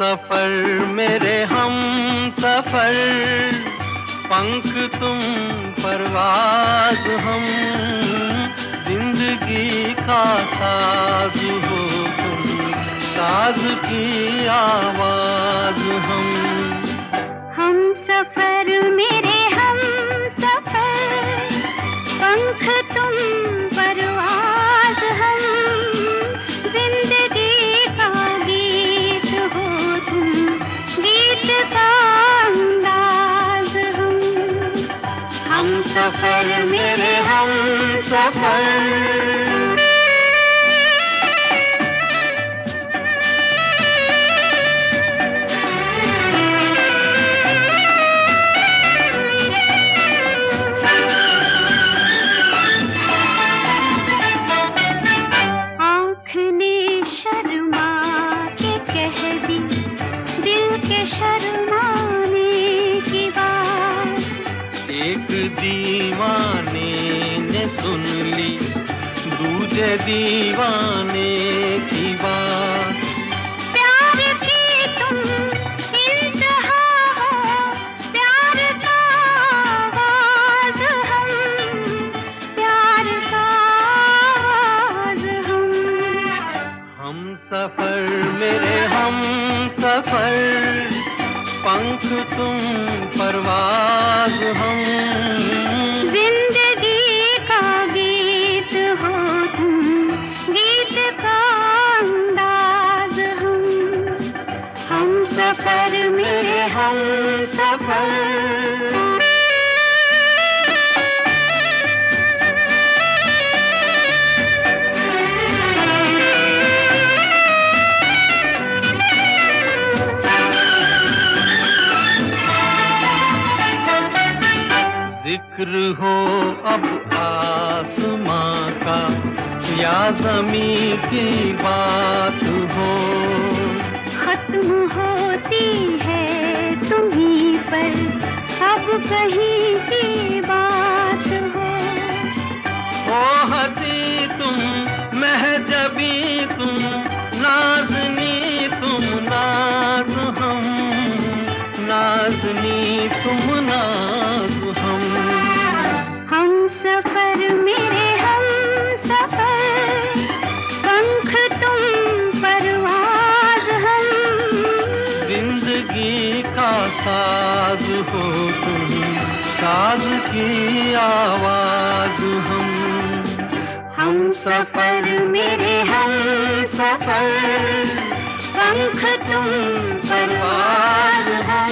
सफर मेरे हम सफर, पंख तुम परवाज़ हम, जिंदगी का साज हो तुम, साज की आवाज हम। हम सफर मेरे हम सफर, पंख तुम परवाज़ हम, जिंदगी का गीत हो तुम, गीत का अंदाज हम सफर मेरे हम सफर। शर्माने की बात एक दीवाने ने सुन ली, दूजे दीवाने की बात। प्यार की तुम इंतहा हो, प्यार का आवाज हम, प्यार का आवाज हम सफर मेरे हम सफर, पंख तुम परवाज़ हम, जिंदगी का गीत हो तुम, गीत का अंदाज हम सफर मेरे हम सफर। जिक्र हो अब आसमां का या ज़मीं की बात हो, खत्म होती है तुम्हीं पर अब कहीं की बात हो। ओ हंसी तुम महजबी तुम, नाज़नी तुम नाज हम, नाज़नी तुम नाज हम सफर मेरे हम सफर, पंख तुम परवाज़ हम, जिंदगी का साज हो तुम, साज की आवाज हम सफर मेरे हम सफर, पंख तुम परवाज़ हम,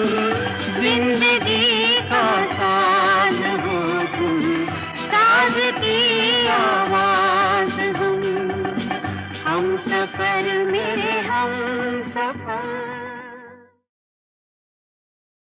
जिंदगी का साज हो तुम, साज की आवाज हम सफर मेरे हम सफर।